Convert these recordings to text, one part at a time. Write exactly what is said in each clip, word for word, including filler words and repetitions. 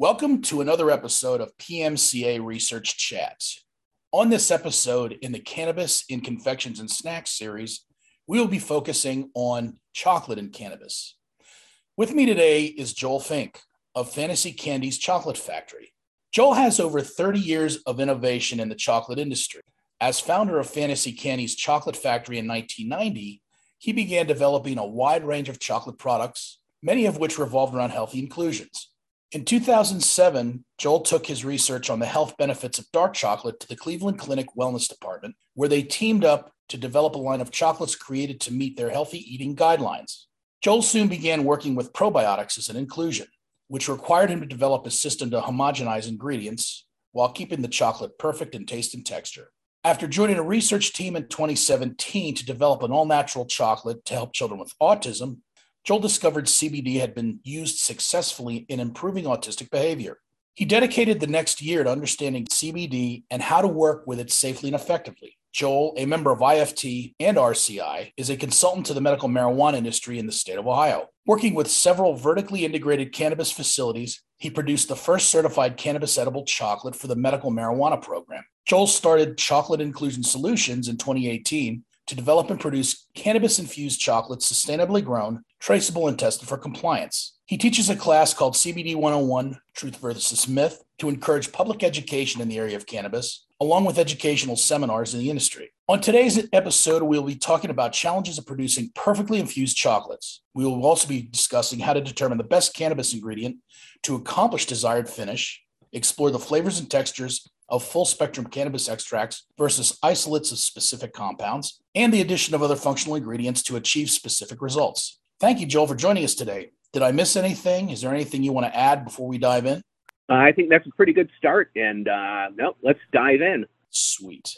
Welcome to another episode of P M C A Research Chats. On this episode in the Cannabis in Confections and Snacks series, we will be focusing on chocolate and cannabis. With me today is Joel Fink of Fantasy Candy's Chocolate Factory. Joel has over thirty years of innovation in the chocolate industry. As founder of Fantasy Candy's Chocolate Factory in nineteen ninety, he began developing a wide range of chocolate products, many of which revolved around healthy inclusions. In two thousand seven, Joel took his research on the health benefits of dark chocolate to the Cleveland Clinic Wellness Department, where they teamed up to develop a line of chocolates created to meet their healthy eating guidelines. Joel soon began working with probiotics as an inclusion, which required him to develop a system to homogenize ingredients while keeping the chocolate perfect in taste and texture. After joining a research team in twenty seventeen to develop an all-natural chocolate to help children with autism, Joel discovered C B D had been used successfully in improving autistic behavior. He dedicated the next year to understanding C B D and how to work with it safely and effectively. Joel, a member of I F T and R C I, is a consultant to the medical marijuana industry in the state of Ohio. Working with several vertically integrated cannabis facilities, he produced the first certified cannabis edible chocolate for the medical marijuana program. Joel started Chocolate Inclusion Solutions in twenty eighteen to develop and produce cannabis-infused chocolates sustainably grown, traceable, and tested for compliance. He teaches a class called C B D one oh one, Truth versus Myth, to encourage public education in the area of cannabis, along with educational seminars in the industry. On today's episode, we'll be talking about challenges of producing perfectly infused chocolates. We will also be discussing how to determine the best cannabis ingredient to accomplish desired finish, explore the flavors and textures of full-spectrum cannabis extracts versus isolates of specific compounds, and the addition of other functional ingredients to achieve specific results. Thank you, Joel, for joining us today. Did I miss anything? Is there anything you want to add before we dive in? Uh, I think that's a pretty good start, and uh, no, let's dive in. Sweet.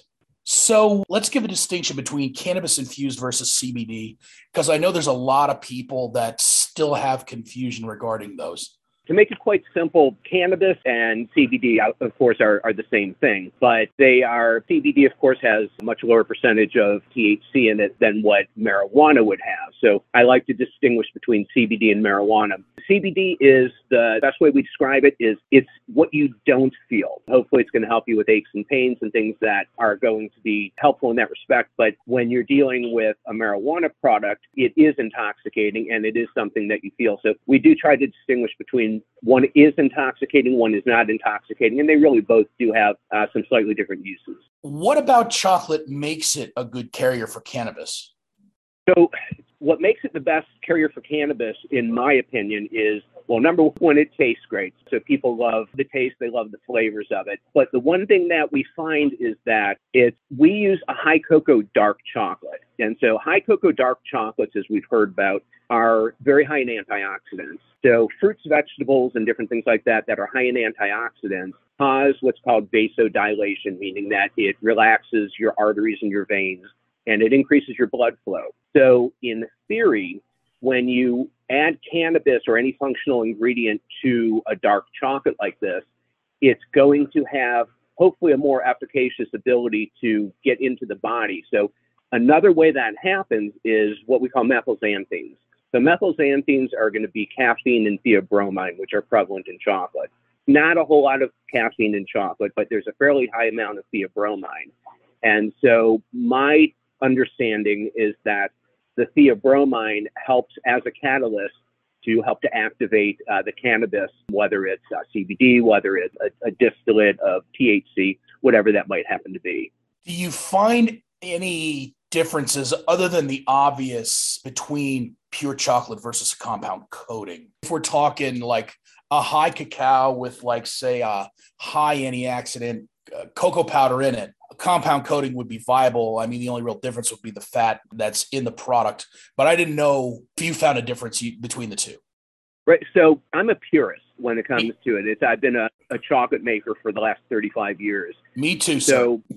So let's give a distinction between cannabis-infused versus C B D, because I know there's a lot of people that still have confusion regarding those. To make it quite simple, cannabis and C B D, of course, are, are the same thing, but they are, C B D, of course, has a much lower percentage of T H C in it than what marijuana would have. So I like to distinguish between C B D and marijuana. C B D is the best way we describe it is it's what you don't feel. Hopefully it's going to help you with aches and pains and things that are going to be helpful in that respect. But when you're dealing with a marijuana product, it is intoxicating and it is something that you feel. So we do try to distinguish between one is intoxicating, one is not intoxicating, and they really both do have uh, some slightly different uses. What about chocolate makes it a good carrier for cannabis? So what makes it the best carrier for cannabis, in my opinion, is, well, number one, it tastes great. So people love the taste, they love the flavors of it. But the one thing that we find is that it's, we use a high cocoa dark chocolate. And so high cocoa dark chocolates, as we've heard about, are very high in antioxidants. So fruits, vegetables, and different things like that that are high in antioxidants cause what's called vasodilation, meaning that it relaxes your arteries and your veins, and it increases your blood flow. So in theory, when you add cannabis or any functional ingredient to a dark chocolate like this, it's going to have hopefully a more efficacious ability to get into the body. So another way that happens is what we call methylxanthines. So methylxanthines are going to be caffeine and theobromine, which are prevalent in chocolate. Not a whole lot of caffeine in chocolate, but there's a fairly high amount of theobromine. And so my understanding is that the theobromine helps as a catalyst to help to activate uh, the cannabis, whether it's uh, C B D, whether it's a, a distillate of T H C, whatever that might happen to be. Do you find any differences other than the obvious between pure chocolate versus a compound coating? If we're talking like a high cacao with, like, say, a high antioxidant uh, cocoa powder in it, a compound coating would be viable. I mean, the only real difference would be the fat that's in the product. But I didn't know if you found a difference between the two. Right. So I'm a purist when it comes Me. to it. It's, I've been a, a chocolate maker for the last thirty-five years. Me too. So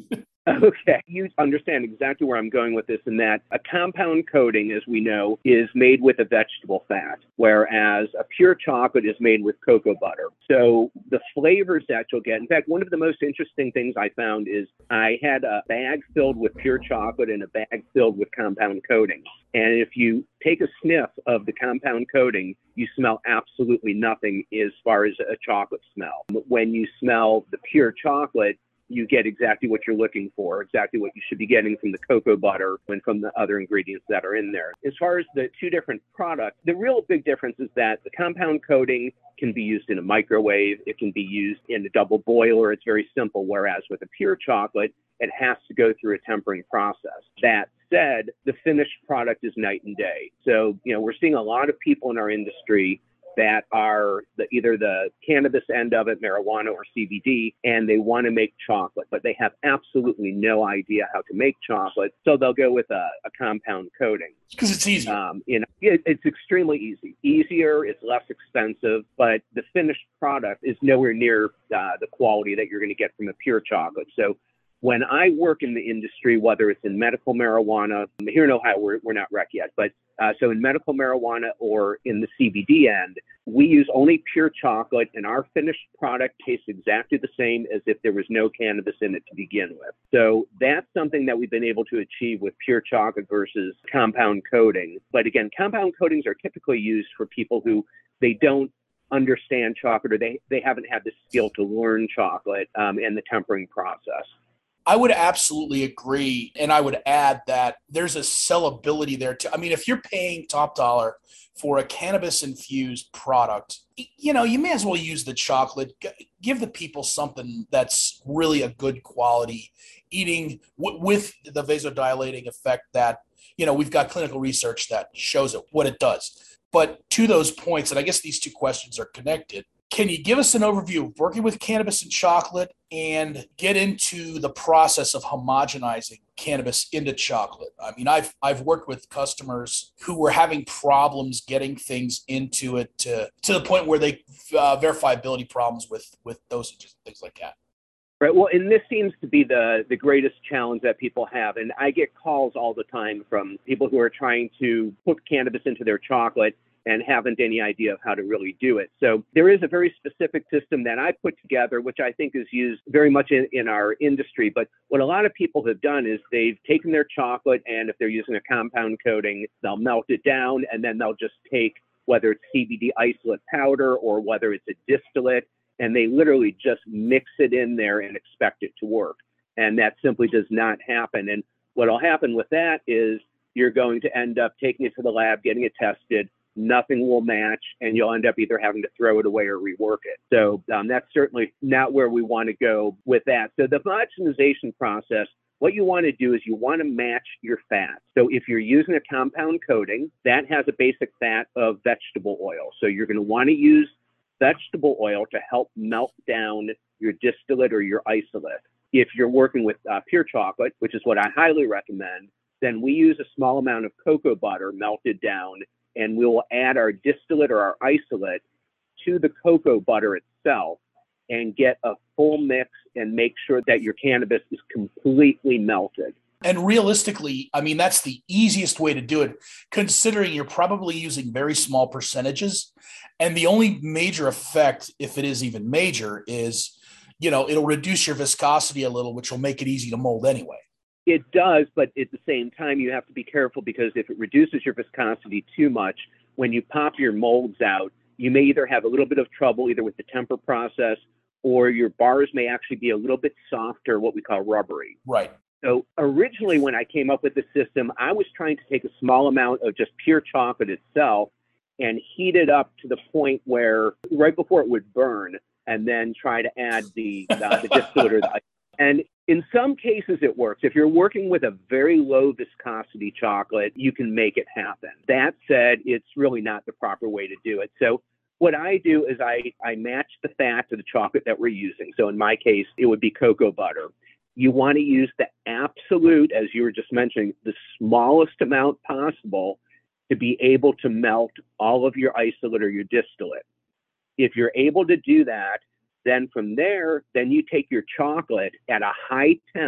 Okay, you understand exactly where I'm going with this, in that a compound coating, as we know, is made with a vegetable fat, whereas a pure chocolate is made with cocoa butter. So the flavors that you'll get, in fact, one of the most interesting things I found is I had a bag filled with pure chocolate and a bag filled with compound coating. And if you take a sniff of the compound coating, you smell absolutely nothing as far as a chocolate smell. When you smell the pure chocolate, you get exactly what you're looking for, exactly what you should be getting from the cocoa butter and from the other ingredients that are in there. As far as the two different products, the real big difference is that the compound coating can be used in a microwave. It can be used in a double boiler. It's very simple, whereas with a pure chocolate, it has to go through a tempering process. That said, the finished product is night and day. So, you know, we're seeing a lot of people in our industry that are the, either the cannabis end of it, marijuana or C B D, and they want to make chocolate, but they have absolutely no idea how to make chocolate. So they'll go with a, a compound coating. Because it's easier. Um, you know, it, it's extremely easy. Easier, it's less expensive, but the finished product is nowhere near uh, the quality that you're going to get from a pure chocolate. So when I work in the industry, whether it's in medical marijuana, here in Ohio, we're, we're not rec yet, but uh, so in medical marijuana or in the C B D end, we use only pure chocolate, and our finished product tastes exactly the same as if there was no cannabis in it to begin with. So that's something that we've been able to achieve with pure chocolate versus compound coating. But again, compound coatings are typically used for people who they don't understand chocolate, or they, they haven't had the skill to learn chocolate um, and the tempering process. I would absolutely agree. And I would add that there's a sellability there too. I mean, if you're paying top dollar for a cannabis infused product, you know, you may as well use the chocolate. Give the people something that's really a good quality eating w- with the vasodilating effect that, you know, we've got clinical research that shows it, what it does. But to those points, and I guess these two questions are connected, can you give us an overview of working with cannabis and chocolate and get into the process of homogenizing cannabis into chocolate? I mean, I've I've worked with customers who were having problems getting things into it to, to the point where they uh, verifiability problems with, with dosages and things like that. Right. Well, and this seems to be the, the greatest challenge that people have. And I get calls all the time from people who are trying to put cannabis into their chocolate and haven't any idea of how to really do it. So there is a very specific system that I put together, which I think is used very much in, in our industry. But what a lot of people have done is they've taken their chocolate, and if they're using a compound coating, they'll melt it down, and then they'll just take, whether it's C B D isolate powder or whether it's a distillate, and they literally just mix it in there and expect it to work. And that simply does not happen. And what will happen with that is you're going to end up taking it to the lab, getting it tested. Nothing will match, and you'll end up either having to throw it away or rework it. So um, that's certainly not where we want to go with that. So the homogenization process, what you want to do is you want to match your fat. So if you're using a compound coating, that has a basic fat of vegetable oil. So you're going to want to use vegetable oil to help melt down your distillate or your isolate. If you're working with uh, pure chocolate, which is what I highly recommend, then we use a small amount of cocoa butter melted down, and we will add our distillate or our isolate to the cocoa butter itself and get a full mix and make sure that your cannabis is completely melted. And realistically, I mean, that's the easiest way to do it, considering you're probably using very small percentages. And the only major effect, if it is even major, is, you know, it'll reduce your viscosity a little, which will make it easy to mold anyway. It does, but at the same time, you have to be careful, because if it reduces your viscosity too much, when you pop your molds out, you may either have a little bit of trouble either with the temper process, or your bars may actually be a little bit softer, what we call rubbery. Right. So originally, when I came up with the system, I was trying to take a small amount of just pure chocolate itself and heat it up to the point where right before it would burn, and then try to add the, uh, the distillate or the and in some cases, it works. If you're working with a very low viscosity chocolate, you can make it happen. That said, it's really not the proper way to do it. So what I do is I, I match the fat to the chocolate that we're using. So in my case, it would be cocoa butter. You want to use the absolute, as you were just mentioning, the smallest amount possible to be able to melt all of your isolate or your distillate. If you're able to do that, then from there, then you take your chocolate at a high temp.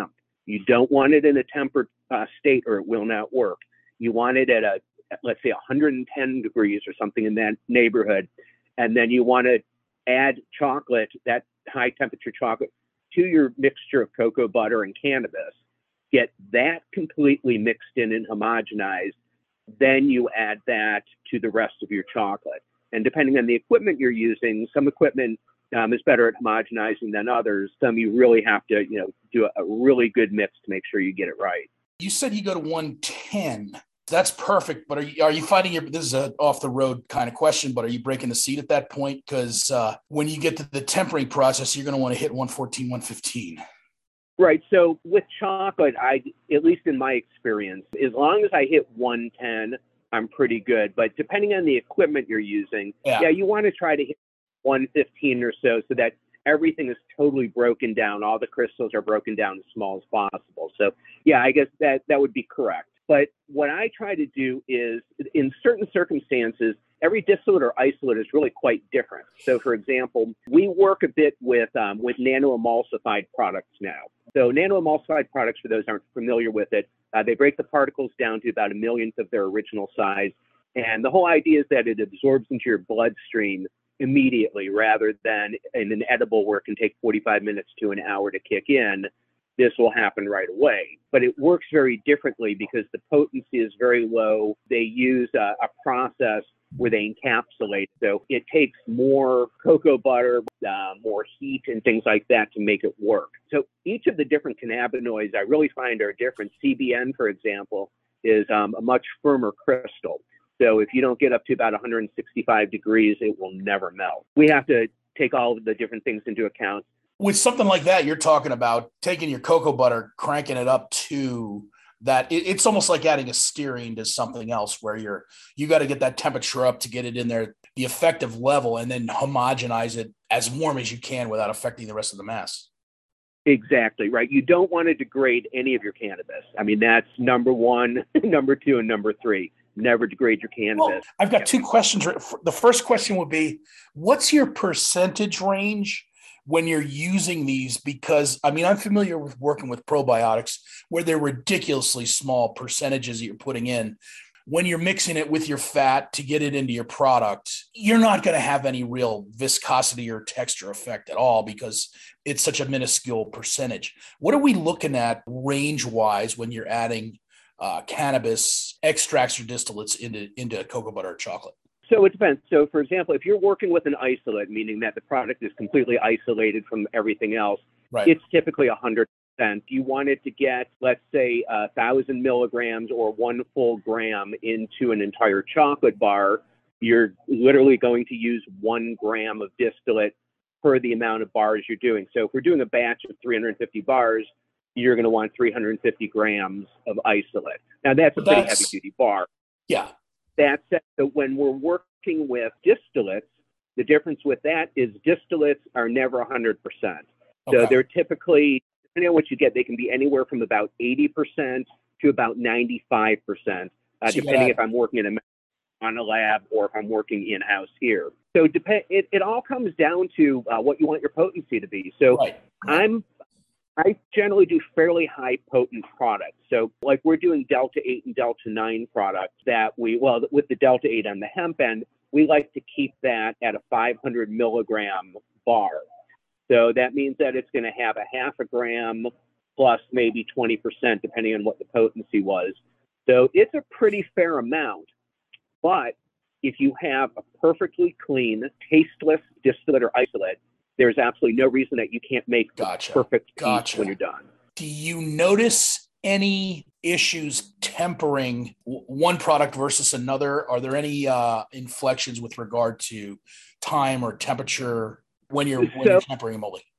You don't want it in a tempered uh, state or it will not work. You want it at a, let's say, one hundred ten degrees or something in that neighborhood. And then you want to add chocolate, that high temperature chocolate, to your mixture of cocoa butter and cannabis. Get that completely mixed in and homogenized. Then you add that to the rest of your chocolate. And depending on the equipment you're using, some equipment um, is better at homogenizing than others. Some you really have to, you know, do a, a really good mix to make sure you get it right. You said you go to one ten. That's perfect. But are you, are you finding your, this is a off the road kind of question, but are you breaking the seed at that point? Because uh, when you get to the tempering process, you're going to want to hit one fourteen, one fifteen. Right. So with chocolate, I, at least in my experience, as long as I hit one ten, I'm pretty good. But depending on the equipment you're using, yeah, yeah you want to try to hit one fifteen or so, so that everything is totally broken down. All the crystals are broken down as small as possible. So yeah, I guess that, that would be correct. But what I try to do is, in certain circumstances, every distillate or isolate is really quite different. So for example, we work a bit with, um, with nano-emulsified products now. So nano-emulsified products, for those who aren't familiar with it, uh, they break the particles down to about a millionth of their original size. And the whole idea is that it absorbs into your bloodstream immediately, rather than in an edible where it can take forty-five minutes to an hour to kick in. This will happen right away. But it works very differently because the potency is very low. They use a, a process where they encapsulate. So it takes more cocoa butter, uh, more heat and things like that to make it work. So each of the different cannabinoids I really find are different. C B N, for example, is um, a much firmer crystal. So if you don't get up to about one hundred sixty-five degrees, it will never melt. We have to take all of the different things into account. With something like that, you're talking about taking your cocoa butter, cranking it up to that. It, it's almost like adding a stearine to something else, where you're, you got to get that temperature up to get it in there, the effective level, and then homogenize it as warm as you can without affecting the rest of the mass. Exactly, right. You don't want to degrade any of your cannabis. I mean, that's number one, number two, and number three. Never degrade your cannabis. Well, I've got two questions. The first question would be, what's your percentage range when you're using these? Because, I mean, I'm familiar with working with probiotics where they're ridiculously small percentages that you're putting in. When you're mixing it with your fat to get it into your product, you're not going to have any real viscosity or texture effect at all because it's such a minuscule percentage. What are we looking at range-wise when you're adding uh, cannabis extracts or distillates into, into cocoa butter or chocolate? So it depends. So for example, if you're working with an isolate, meaning that the product is completely isolated from everything else, right, it's typically one hundred percent. You want it to get, let's say, one thousand milligrams or one full gram into an entire chocolate bar. You're literally going to use one gram of distillate per the amount of bars you're doing. So if we're doing a batch of three hundred fifty bars, you're going to want three hundred fifty grams of isolate. Now, that's a pretty heavy-duty bar. Yeah. That said, so when we're working with distillates, the difference with that is distillates are never one hundred percent. So okay. They're typically, depending on what you get, they can be anywhere from about eighty percent to about ninety-five percent, uh, so depending if I'm working in a, on a lab or if I'm working in-house here. So depend, it, it all comes down to uh, what you want your potency to be. So right. I'm I generally do fairly high potent products. So like we're doing Delta eight and Delta nine products that we, well, with the Delta eight on the hemp end, we like to keep that at a five hundred milligram bar. So that means that it's going to have a half a gram plus maybe twenty percent, depending on what the potency was. So it's a pretty fair amount. But if you have a perfectly clean, tasteless distillate or isolate, there's absolutely no reason that you can't make the gotcha. perfect piece gotcha. when you're done. Do you notice any issues tempering one product versus another? Are there any uh, inflections with regard to time or temperature when you're, when so, you're tempering and molding?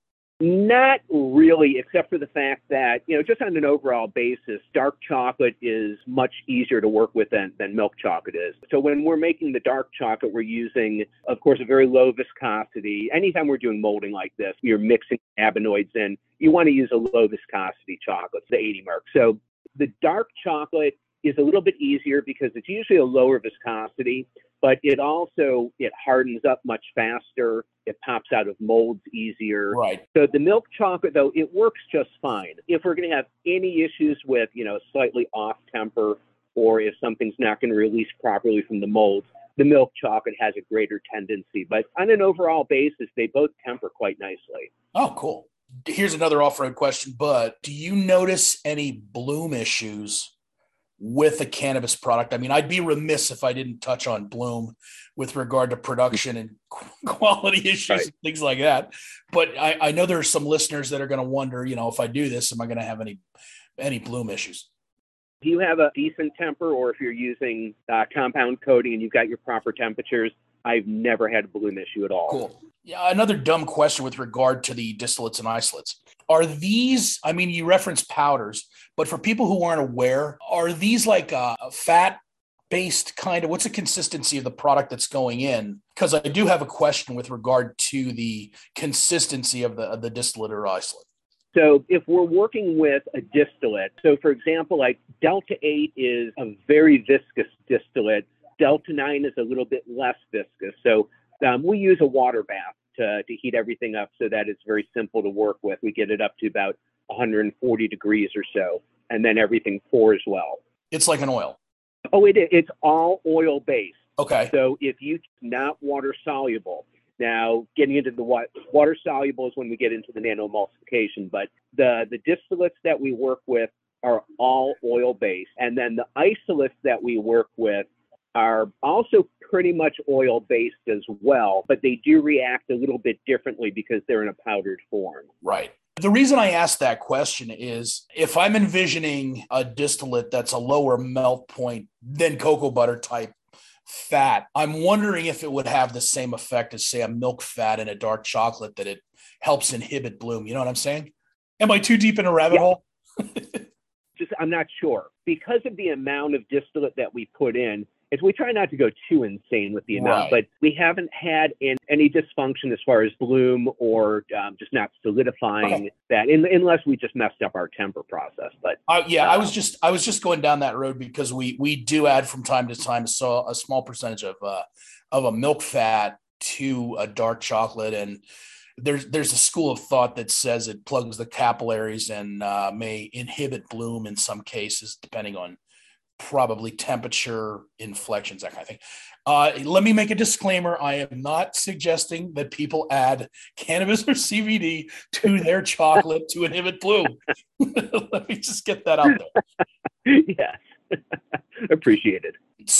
Not really, except for the fact that, you know, just on an overall basis, dark chocolate is much easier to work with than, than milk chocolate is. So when we're making the dark chocolate, we're using, of course, a very low viscosity. Anytime we're doing molding like this, you're mixing cannabinoids in, you want to use a low viscosity chocolate, the eighty mark. So the dark chocolate is a little bit easier because it's usually a lower viscosity. but it also, it hardens up much faster. It pops out of molds easier. Right. So the milk chocolate, though, it works just fine. If we're going to have any issues with, you know, slightly off temper, or if something's not going to release properly from the molds, the milk chocolate has a greater tendency. But on an overall basis, they both temper quite nicely. Oh, cool. Here's another off-road question, but do you notice any bloom issues with a cannabis product? I mean, I'd be remiss if I didn't touch on bloom with regard to production and quality issues Right. and things like that. But I, I know there are some listeners that are going to wonder, you know, if I do this, am I going to have any any bloom issues? Do you have a decent temper, or if you're using uh, compound coating and you've got your proper temperatures? I've never had a bloom issue at all. Cool. Yeah, another dumb question with regard to the distillates and isolates. Are these, I mean, you reference powders, but for people who aren't aware, are these like a fat-based kind of, what's the consistency of the product that's going in? Because I do have a question with regard to the consistency of the, of the distillate or isolate. So if we're working with a distillate, so for example, like Delta eight is a very viscous distillate. Delta nine is a little bit less viscous. So um, we use a water bath to, to heat everything up so that it's very simple to work with. We get it up to about one hundred forty degrees or so, and then everything pours well. It's like an oil. Oh, it is. It's all oil based. Okay. So if you not water soluble, now getting into the wa- water soluble is when we get into the nanoemulsification, but the, the distillates that we work with are all oil based. And then the isolates that we work with are also pretty much oil based as well, but they do react a little bit differently because they're in a powdered form. Right. The reason I asked that question is if I'm envisioning a distillate that's a lower melt point than cocoa butter type fat, I'm wondering if it would have the same effect as, say, a milk fat in a dark chocolate, that it helps inhibit bloom. You know what I'm saying? Am I too deep in a rabbit Yeah. hole? Just, I'm not sure. Because of the amount of distillate that we put in, is we try not to go too insane with the amount, Right. but we haven't had in any dysfunction as far as bloom or um, just not solidifying Okay. that, in, unless we just messed up our temper process. But Uh, yeah, I um, was just I was just going down that road because we we do add from time to time so a small percentage of uh, of a milk fat to a dark chocolate, and there's there's a school of thought that says it plugs the capillaries and uh, may inhibit bloom in some cases, depending on probably temperature, inflections, that kind of thing. Uh, let me make a disclaimer. I am not suggesting that people add cannabis or C B D to their chocolate to inhibit bloom. Let me just get that out there. yes, appreciated.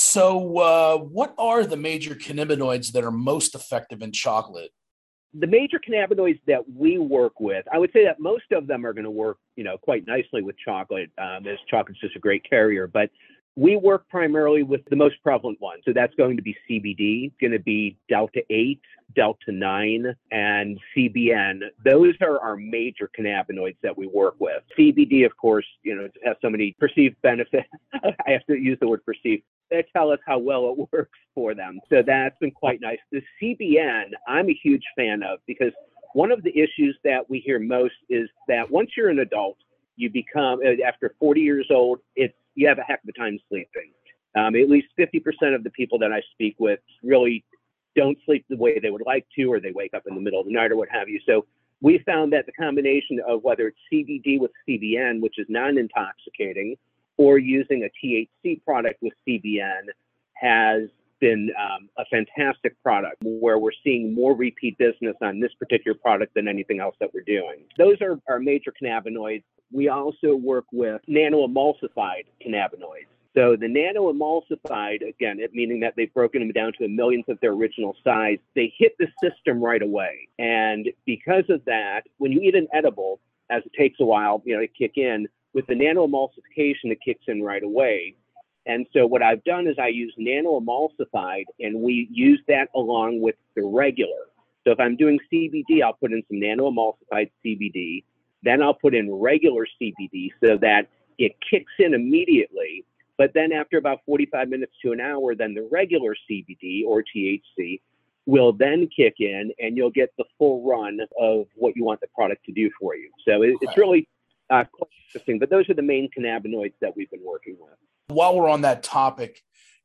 So uh, what are the major cannabinoids that are most effective in chocolate? The major cannabinoids that we work with, I would say that most of them are going to work, you know, quite nicely with chocolate, um, as chocolate's just a great carrier. But we work primarily with the most prevalent ones. So that's going to be C B D, going to be Delta eight, Delta nine, and C B N. Those are our major cannabinoids that we work with. C B D, of course, you know, has so many perceived benefits. I have to use the word perceived. They tell us how well it works for them. So that's been quite nice. The C B N, I'm a huge fan of, because one of the issues that we hear most is that once you're an adult, you become, after forty years old, it's, you have a heck of a time sleeping. Um, at least fifty percent of the people that I speak with really don't sleep the way they would like to, or they wake up in the middle of the night or what have you. So we found that the combination of whether it's C B D with C B N, which is non-intoxicating, or using a T H C product with C B N has been um, a fantastic product, where we're seeing more repeat business on this particular product than anything else that we're doing. Those are our major cannabinoids. We also work with nano-emulsified cannabinoids. So the nano-emulsified, again, it meaning that they've broken them down to a millionth of their original size, they hit the system right away. And because of that, when you eat an edible, as it takes a while, you know, to kick in, with the nano-emulsification, it kicks in right away. And so what I've done is I use nano-emulsified, and we use that along with the regular. So if I'm doing C B D, I'll put in some nano-emulsified C B D. Then I'll put in regular C B D so that it kicks in immediately. But then after about forty-five minutes to an hour, then the regular C B D or T H C will then kick in, and you'll get the full run of what you want the product to do for you. So it, it's really uh, quite interesting. But those are the main cannabinoids that we've been working with. While we're on that topic,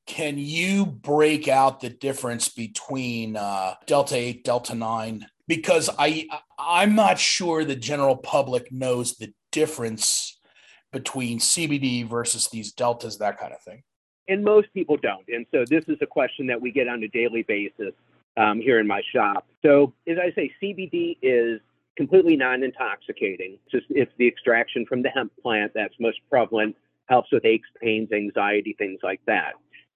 Can you break out the difference between uh, Delta eight, Delta nine? Because I, I'm not sure the general public knows the difference between C B D versus these deltas, that kind of thing. And most people don't. And so this is a question that we get on a daily basis um, here in my shop. So as I say, C B D is completely non-intoxicating. It's just, it's the extraction from the hemp plant that's most prevalent, helps with aches, pains, anxiety, things like that.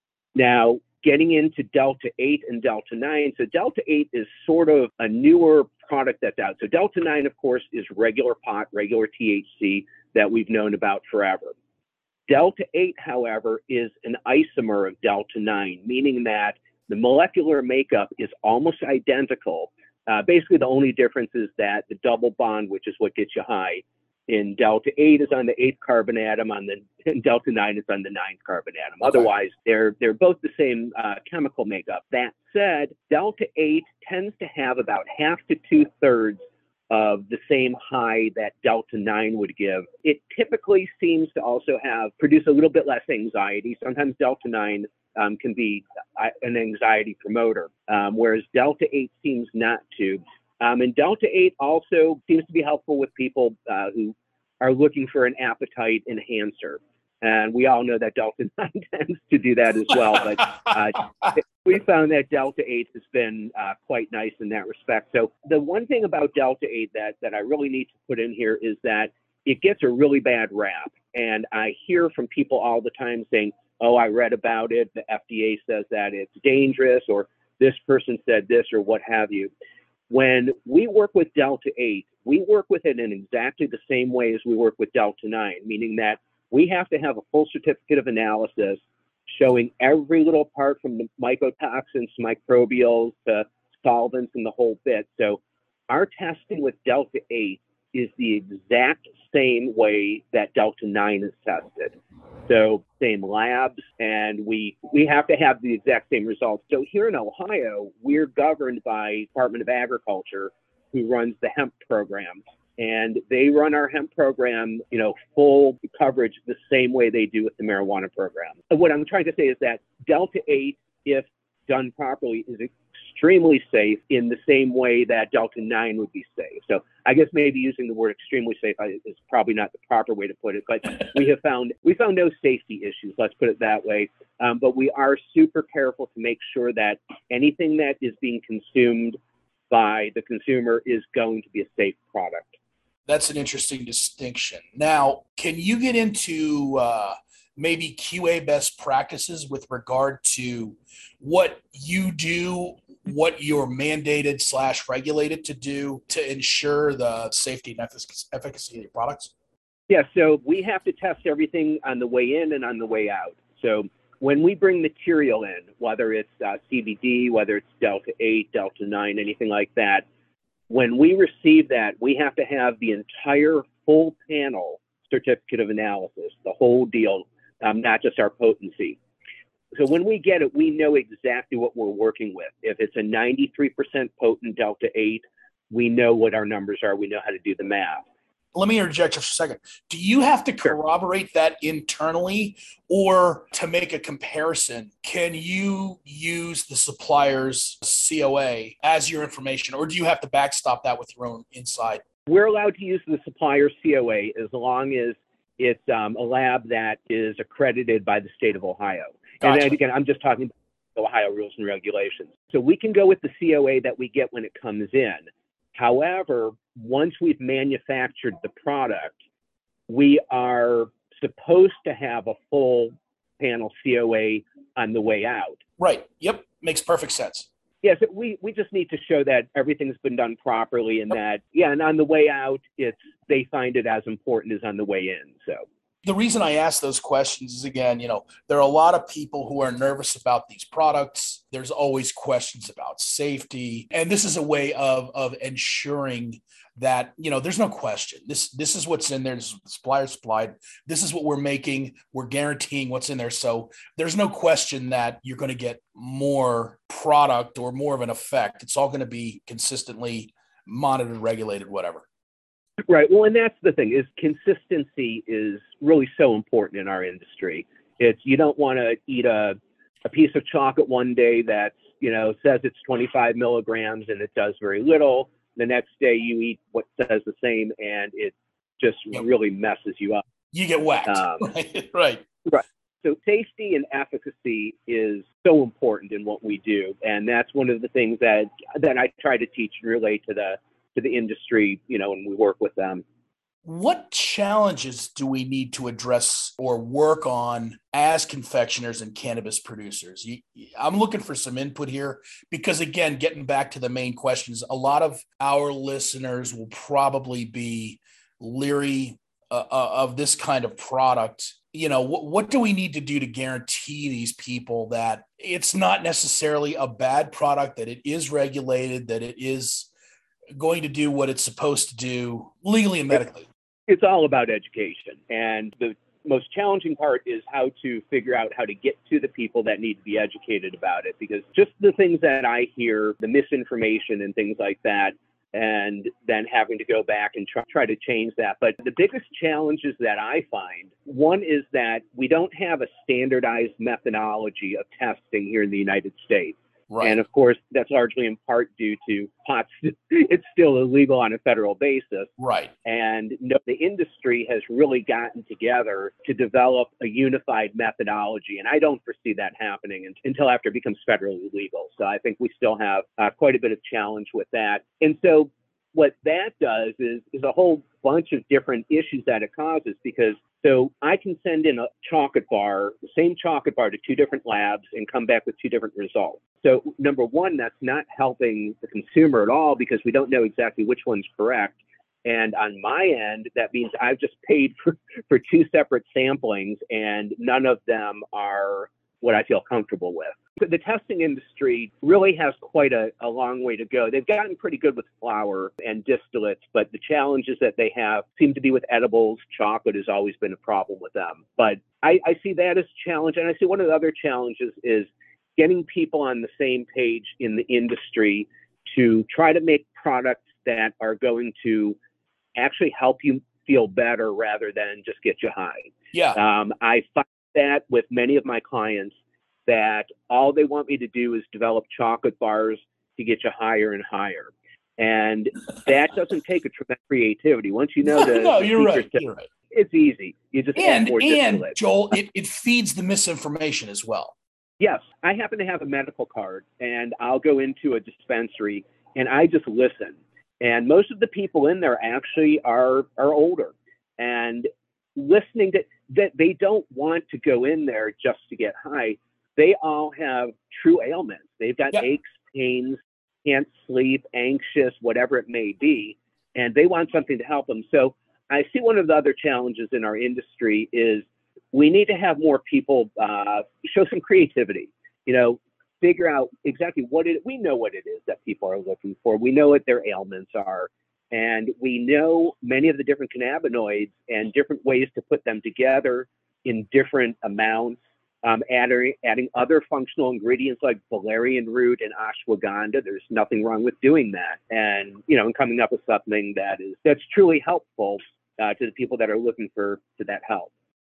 Now, getting into Delta eight and Delta nine, so Delta eight is sort of a newer product that's out. So Delta nine, of course, is regular pot, regular T H C that we've known about forever. Delta eight, however, is an isomer of Delta nine, meaning that the molecular makeup is almost identical. Uh, basically, the only difference is that the double bond, which is what gets you high, in Delta eight is on the eighth carbon atom, on the in Delta nine is on the ninth carbon atom. Okay. Otherwise, they're they're both the same uh, chemical makeup. That said, Delta eight tends to have about half to two-thirds of the same high that Delta nine would give. It typically seems to also have produce a little bit less anxiety. Sometimes Delta nine um, can be uh, an anxiety promoter, um, whereas Delta eight seems not to. Um, and Delta eight also seems to be helpful with people uh, who are looking for an appetite enhancer. And we all know that Delta nine tends to do that as well. But uh, we found that Delta eight has been uh, quite nice in that respect. So the one thing about Delta eight that, that I really need to put in here is that it gets a really bad rap. And I hear from people all the time saying, oh, I read about it. The F D A says that it's dangerous, or this person said this, or what have you. When we work with Delta eight, we work with it in exactly the same way as we work with Delta nine, meaning that we have to have a full certificate of analysis showing every little part from the mycotoxins, microbials, to solvents, and the whole bit. So our testing with Delta eight is the exact same way that Delta nine is tested. So same labs, and we we have to have the exact same results. So here in Ohio, we're governed by Department of Agriculture, who runs the hemp program. And they run our hemp program, you know, full coverage the same way they do with the marijuana program. And what I'm trying to say is that Delta eight, if done properly, is extremely safe in the same way that Delta nine would be safe. So I guess maybe using the word extremely safe is probably not the proper way to put it, but we have found we found no safety issues, let's put it that way. Um, but we are super careful to make sure that anything that is being consumed by the consumer is going to be a safe product. That's an interesting distinction. Now, can you get into uh, maybe Q A best practices with regard to what you do, what you're mandated slash regulated to do to ensure the safety and efficacy of your products? Yeah, so we have to test everything on the way in and on the way out. So when we bring material in, whether it's uh, C B D, whether it's Delta eight, Delta nine, anything like that, when we receive that, we have to have the entire full panel certificate of analysis, the whole deal, um, not just our potency. So when we get it, we know exactly what we're working with. If it's a ninety-three percent potent Delta eight, we know what our numbers are. We know how to do the math. Let me interject just for a second. Do you have to corroborate that internally, or to make a comparison, can you use the supplier's C O A as your information, or do you have to backstop that with your own inside? We're allowed to use the supplier's C O A as long as it's um, a lab that is accredited by the state of Ohio. Gotcha. And again, I'm just talking about Ohio rules and regulations. So we can go with the C O A that we get when it comes in. However, once we've manufactured the product, we are supposed to have a full panel C O A on the way out. Right. Yep. Makes perfect sense. Yes, yeah, so we, we just need to show that everything's been done properly, and that, yeah, and on the way out, it's they find it as important as on the way in. So the reason I ask those questions is, again, you know, there are a lot of people who are nervous about these products. There's always questions about safety. And this is a way of, of ensuring that, you know, there's no question. This, this is what's in there. This is what the supplier supplied. This is what we're making. We're guaranteeing what's in there. So there's no question that you're going to get more product or more of an effect. It's all going to be consistently monitored, regulated, whatever. Right. Well, and that's the thing, is consistency is really so important in our industry. It's, you don't want to eat a a piece of chocolate one day that, you know, says it's twenty-five milligrams and it does very little. The next day you eat what says the same and it just yep. really messes you up. You get whacked. Um, right. right. Right. So safety and efficacy is so important in what we do. And that's one of the things that, that I try to teach and relay to the, to the industry, you know, when we work with them. What challenges do we need to address or work on as confectioners and cannabis producers? You, I'm looking for some input here because, again, getting back to the main questions, a lot of our listeners will probably be leery uh, of this kind of product. You know, what, what do we need to do to guarantee these people that it's not necessarily a bad product, that it is regulated, that it is going to do what it's supposed to do legally and medically? It's all about education. And the most challenging part is how to figure out how to get to the people that need to be educated about it. Because just the things that I hear, the misinformation and things like that, and then having to go back and try, try to change that. But the biggest challenges that I find, one is that we don't have a standardized methodology of testing here in the United States. Right. And of course, that's largely in part due to pot's, it's still illegal on a federal basis. Right. And no, the industry has really gotten together to develop a unified methodology. And I don't foresee that happening until after it becomes federally legal. So I think we still have uh, quite a bit of challenge with that. And so what that does is, is a whole bunch of different issues that it causes, because so I can send in a chocolate bar, the same chocolate bar, to two different labs and come back with two different results. So number one, that's not helping the consumer at all because we don't know exactly which one's correct. And on my end, that means I've just paid for, for two separate samplings and none of them are what I feel comfortable with. The testing industry really has quite a, a long way to go. They've gotten pretty good with flour and distillates, but the challenges that they have seem to be with edibles. Chocolate has always been a problem with them. But I, I see that as a challenge. And I see one of the other challenges is getting people on the same page in the industry to try to make products that are going to actually help you feel better rather than just get you high. Yeah. Um, I find that with many of my clients, that all they want me to do is develop chocolate bars to get you higher and higher. And that doesn't take a tremendous creativity. Once you know the, no, the you're right. Stuff, you're right. It's easy. You just and add more and distillate. Joel, it, it feeds the misinformation as well. Yes, I happen to have a medical card, and I'll go into a dispensary and I just listen. And most of the people in there actually are are older, and listening to that, they don't want to go in there just to get high. They all have true ailments. They've got yep. aches, pains, can't sleep, anxious, whatever it may be, and they want something to help them. So I see one of the other challenges in our industry is we need to have more people uh, show some creativity, you know, figure out exactly what it, we know what it is that people are looking for. We know what their ailments are, and we know many of the different cannabinoids and different ways to put them together in different amounts. Um, adding, adding other functional ingredients like valerian root and ashwagandha. There's nothing wrong with doing that. And, you know, and coming up with something that is, that's truly helpful uh, to the people that are looking for, for that help.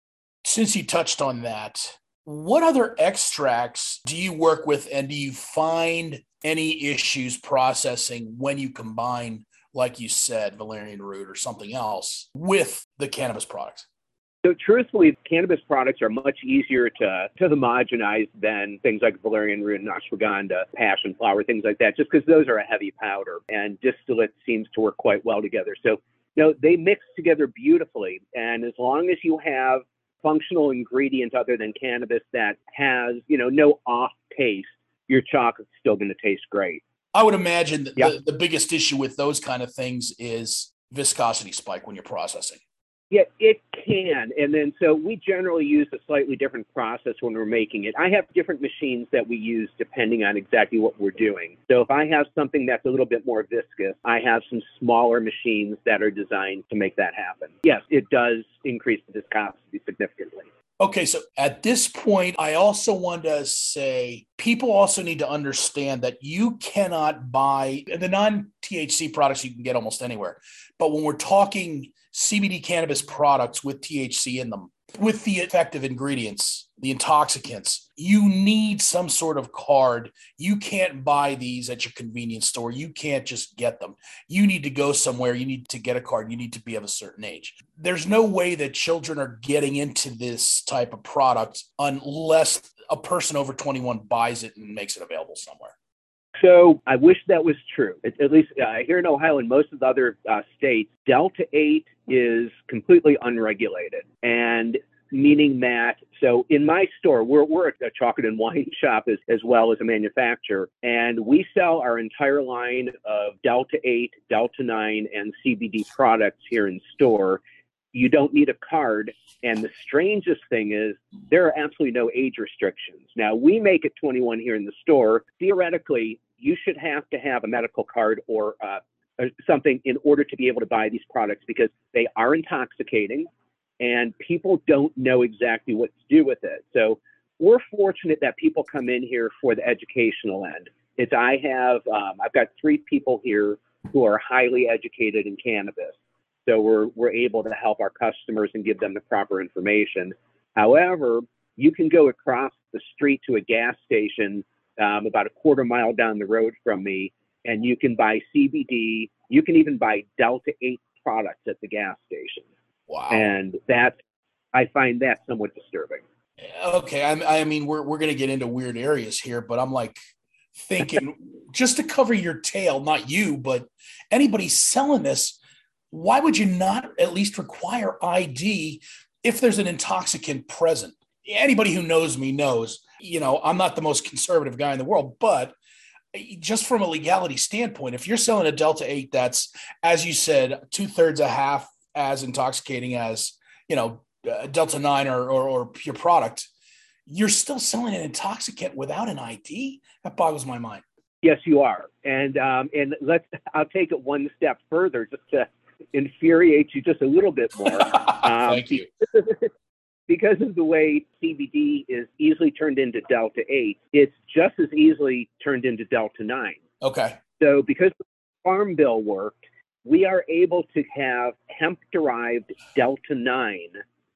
Since you touched on that, what other extracts do you work with, and do you find any issues processing when you combine, like you said, valerian root or something else with the cannabis products? So truthfully, cannabis products are much easier to, to homogenize than things like valerian root and ashwagandha, passion flower, things like that, just because those are a heavy powder, and distillate seems to work quite well together. So, you know, they mix together beautifully. And as long as you have functional ingredients other than cannabis that has, you know, no off taste, your chocolate's still going to taste great. I would imagine that yeah. the, the biggest issue with those kind of things is viscosity spike when you're processing. Yeah, it can. And then so we generally use a slightly different process when we're making it. I have different machines that we use depending on exactly what we're doing. So if I have something that's a little bit more viscous, I have some smaller machines that are designed to make that happen. Yes, it does increase the viscosity significantly. Okay, so at this point, I also want to say people also need to understand that you cannot buy the non-T H C products you can get almost anywhere. But when we're talking C B D cannabis products with T H C in them, With the effective ingredients, the intoxicants, you need some sort of card. You can't buy these at your convenience store. You can't just get them. You need to go somewhere. You need to get a card. You need to be of a certain age. There's no way that children are getting into this type of product unless a person over twenty-one buys it and makes it available somewhere. So I wish that was true. At, at least uh, here in Ohio and most of the other uh, states, Delta eight is completely unregulated. And meaning that, so in my store, we're, we're a chocolate and wine shop as, as well as a manufacturer. And we sell our entire line of Delta eight, Delta nine, and C B D products here in store. You don't need a card. And the strangest thing is there are absolutely no age restrictions. Now, we make it twenty-one here in the store. Theoretically, you should have to have a medical card or uh, something in order to be able to buy these products because they are intoxicating and people don't know exactly what to do with it. So we're fortunate that people come in here for the educational end. It's I have, um, I've got three people here who are highly educated in cannabis. So we're, we're able to help our customers and give them the proper information. However, you can go across the street to a gas station um, about a quarter mile down the road from me, and you can buy C B D. You can even buy Delta eight products at the gas station. Wow. And that, I find that somewhat disturbing. Okay. I, I mean, we're, we're going to get into weird areas here, but I'm like thinking just to cover your tail, not you, but anybody selling this, why would you not at least require I D if there's an intoxicant present? Anybody who knows me knows, you know, I'm not the most conservative guy in the world, but just from a legality standpoint, if you're selling a Delta eight that's, as you said, two thirds, a half as intoxicating as, you know, uh, Delta nine or, or, or pure product, you're still selling an intoxicant without an I D? That boggles my mind. Yes, you are. And, um, and let's, I'll take it one step further just to infuriate you just a little bit more. Um, Thank you. Because of the way C B D is easily turned into Delta eight, it's just as easily turned into Delta nine. Okay. So because the Farm Bill worked, we are able to have hemp-derived Delta nine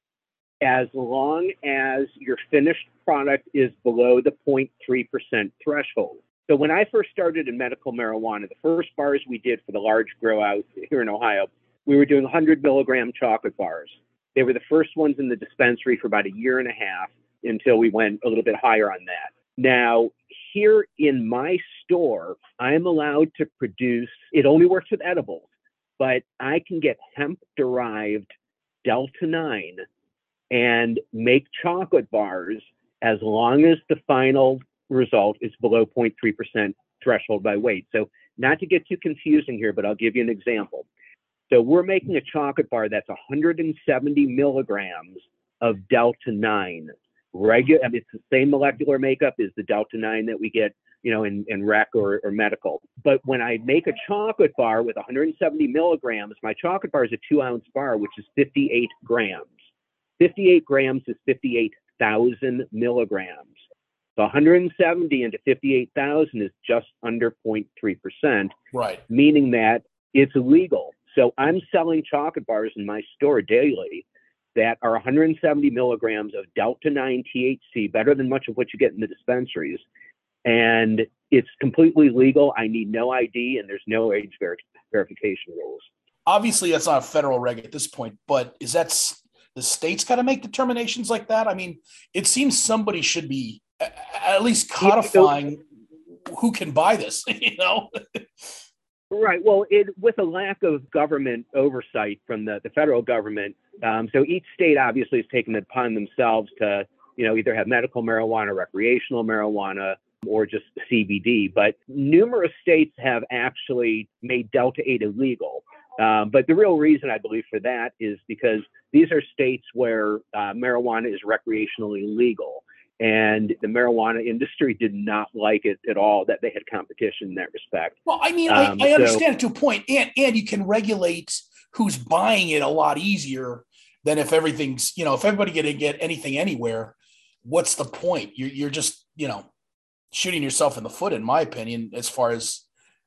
as long as your finished product is below the zero point three percent threshold. So when I first started in medical marijuana, the first bars we did for the large grow out here in Ohio, we were doing one hundred milligram chocolate bars. They were the first ones in the dispensary for about a year and a half until we went a little bit higher on that. Now, here in my store, I'm allowed to produce, it only works with edibles, but I can get hemp-derived Delta nine and make chocolate bars as long as the final result is below zero point three percent threshold by weight. So not to get too confusing here, but I'll give you an example. So we're making a chocolate bar that's one hundred seventy milligrams of Delta nine. Regular, I mean, it's the same molecular makeup as the Delta nine that we get, you know, in, in rec or, or medical. But when I make a chocolate bar with one hundred seventy milligrams, my chocolate bar is a two ounce bar, which is fifty-eight grams. fifty-eight grams is fifty-eight thousand milligrams. So one hundred seventy into fifty-eight thousand is just under zero point three percent, right? Meaning that it's illegal. So I'm selling chocolate bars in my store daily that are one hundred seventy milligrams of Delta nine T H C, better than much of what you get in the dispensaries. And it's completely legal. I need no I D and there's no age ver- verification rules. Obviously, that's not a federal reg at this point, but is that the state's got to make determinations like that? I mean, it seems somebody should be at least codifying who can buy this, you know? Right. Well, it, with a lack of government oversight from the, the federal government, um, so each state obviously has taken it upon themselves to, you know, either have medical marijuana, recreational marijuana, or just C B D. But numerous states have actually made Delta eight illegal. Um, but the real reason I believe for that is because these are states where uh, marijuana is recreationally legal. And the marijuana industry did not like it at all that they had competition in that respect. Well, I mean, um, I, I understand so, it to a point, and and you can regulate who's buying it a lot easier than if everything's, you know, if everybody can get anything anywhere, what's the point? You're you're just, you know, shooting yourself in the foot, in my opinion, as far as,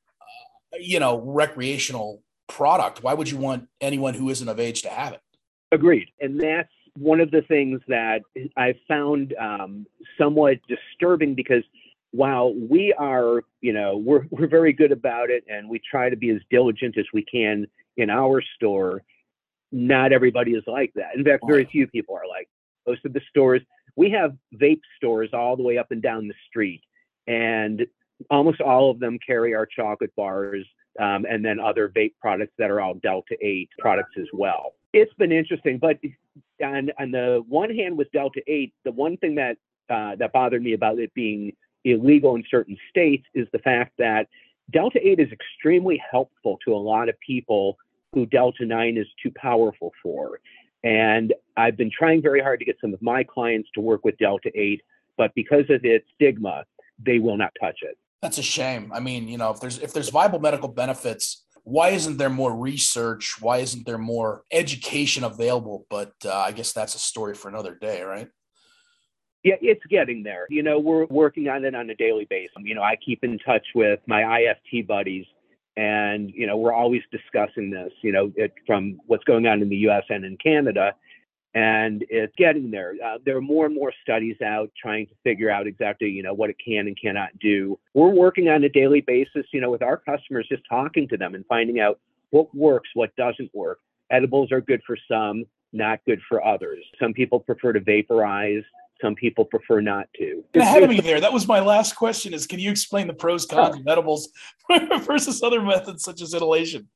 uh, you know, recreational product. Why would you want anyone who isn't of age to have it? Agreed. And that's one of the things that I found um, somewhat disturbing, because while we are, you know, we're, we're very good about it and we try to be as diligent as we can in our store, not everybody is like that. In fact, very few people are like that. Most of the stores, we have vape stores all the way up and down the street, and almost all of them carry our chocolate bars um, and then other vape products that are all Delta eight products as well. It's been interesting, but on, on the one hand with Delta eight, the one thing that uh, that bothered me about it being illegal in certain states is the fact that Delta eight is extremely helpful to a lot of people who Delta nine is too powerful for. And I've been trying very hard to get some of my clients to work with Delta eight, but because of its stigma, they will not touch it. That's a shame. I mean, you know, if there's if there's viable medical benefits, why isn't there more research? Why isn't there more education available? But uh, I guess that's a story for another day, right? Yeah, it's getting there. You know, we're working on it on a daily basis. You know, I keep in touch with my I F T buddies, and, you know, we're always discussing this, you know, it, from what's going on in the U S and in Canada, and it's getting there. Uh, there are more and more studies out trying to figure out exactly, you know, what it can and cannot do. We're working on a daily basis, you know, with our customers, just talking to them and finding out what works, what doesn't work. Edibles are good for some, not good for others. Some people prefer to vaporize. Some people prefer not to. Ahead of me there. That was my last question is, can you explain the pros, cons Sure. of edibles versus other methods such as inhalation?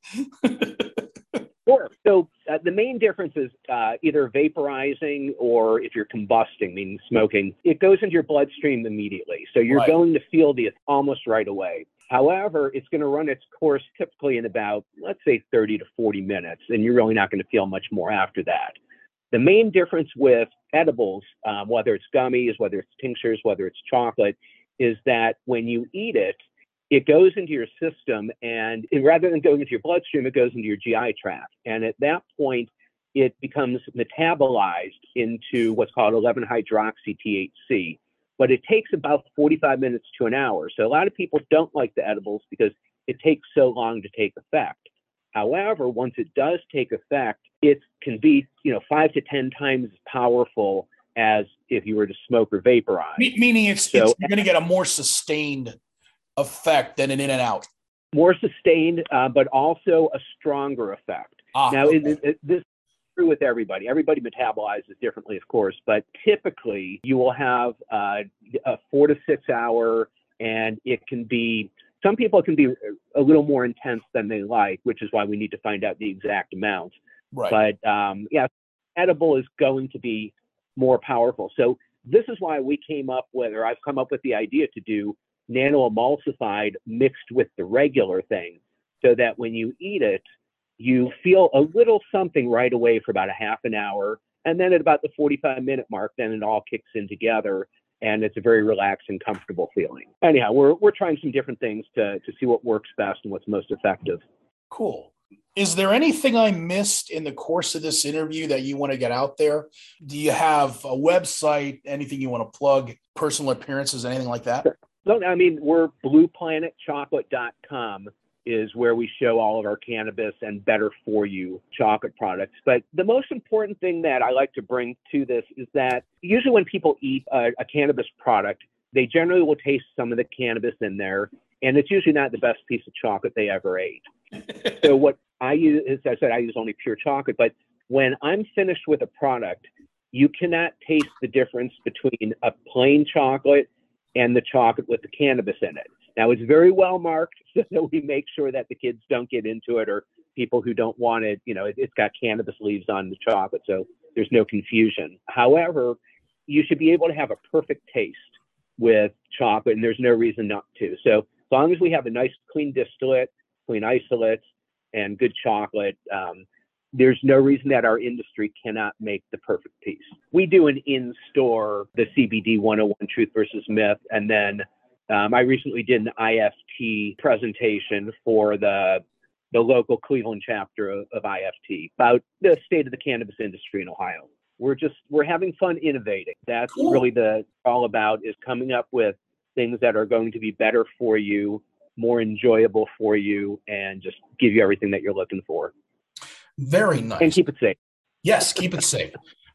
Sure. So uh, the main difference is uh, either vaporizing or if you're combusting, meaning smoking, it goes into your bloodstream immediately. So you're Right. going to feel the almost right away. However, it's going to run its course typically in about, let's say, thirty to forty minutes, and you're really not going to feel much more after that. The main difference with edibles, um, whether it's gummies, whether it's tinctures, whether it's chocolate, is that when you eat it, it goes into your system, and it, rather than going into your bloodstream, it goes into your G I tract. And at that point, it becomes metabolized into what's called eleven hydroxy T H C. But it takes about forty-five minutes to an hour. So a lot of people don't like the edibles because it takes so long to take effect. However, once it does take effect, it can be, you know, five to ten times as powerful as if you were to smoke or vaporize. Me- Meaning it's, So- it's you're going to get a more sustained effect than an in and out. More sustained, uh, but also a stronger effect. Ah, now, okay. it, it, this is true with everybody. Everybody metabolizes differently, of course, but typically you will have uh, a four to six hour, and it can be, some people it can be a little more intense than they like, which is why we need to find out the exact amount. Right. But um, yeah, edible is going to be more powerful. So this is why we came up with, or I've come up with the idea to do nano-emulsified mixed with the regular thing, so that when you eat it, you feel a little something right away for about a half an hour. And then at about the forty-five minute mark, then it all kicks in together. And it's a very relaxed and comfortable feeling. Anyhow, we're we're trying some different things to, to see what works best and what's most effective. Cool. Is there anything I missed in the course of this interview that you want to get out there? Do you have a website, anything you want to plug, personal appearances, anything like that? So, I mean, we're blue planet chocolate dot com is where we show all of our cannabis and better for you chocolate products. But the most important thing that I like to bring to this is that usually when people eat a, a cannabis product, they generally will taste some of the cannabis in there, and it's usually not the best piece of chocolate they ever ate. So what I use, as I said, I use only pure chocolate, but when I'm finished with a product, you cannot taste the difference between a plain chocolate and the chocolate with the cannabis in it. Now, it's very well marked so that we make sure that the kids don't get into it, or people who don't want it, you know, it, it's got cannabis leaves on the chocolate, so there's no confusion. However, you should be able to have a perfect taste with chocolate, and there's no reason not to. So as long as we have a nice clean distillate, clean isolates, and good chocolate, um, there's no reason that our industry cannot make the perfect piece. We do an in-store, the C B D one oh one Truth versus Myth, and then um, I recently did an I F T presentation for the the local Cleveland chapter of, of I F T about the state of the cannabis industry in Ohio. We're just, we're having fun innovating. That's Cool. really the all about, is coming up with things that are going to be better for you, more enjoyable for you, and just give you everything that you're looking for. Very nice. And keep it safe. Yes, keep it safe.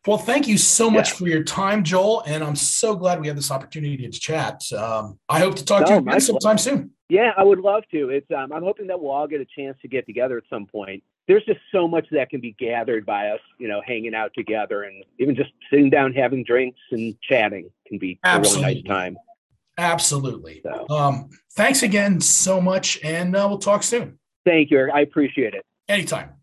Well, thank you so much Yeah. for your time, Joel. And I'm so glad we had this opportunity to chat. Um, I hope to talk to No, you my again sometime soon. Yeah, I would love to. It's um, I'm hoping that we'll all get a chance to get together at some point. There's just so much that can be gathered by us, you know, hanging out together, and even just sitting down, having drinks and chatting can be Absolutely. a really nice time. Absolutely. So, Um, thanks again so much, and uh, we'll talk soon. thank you, Eric. I appreciate it. Anytime.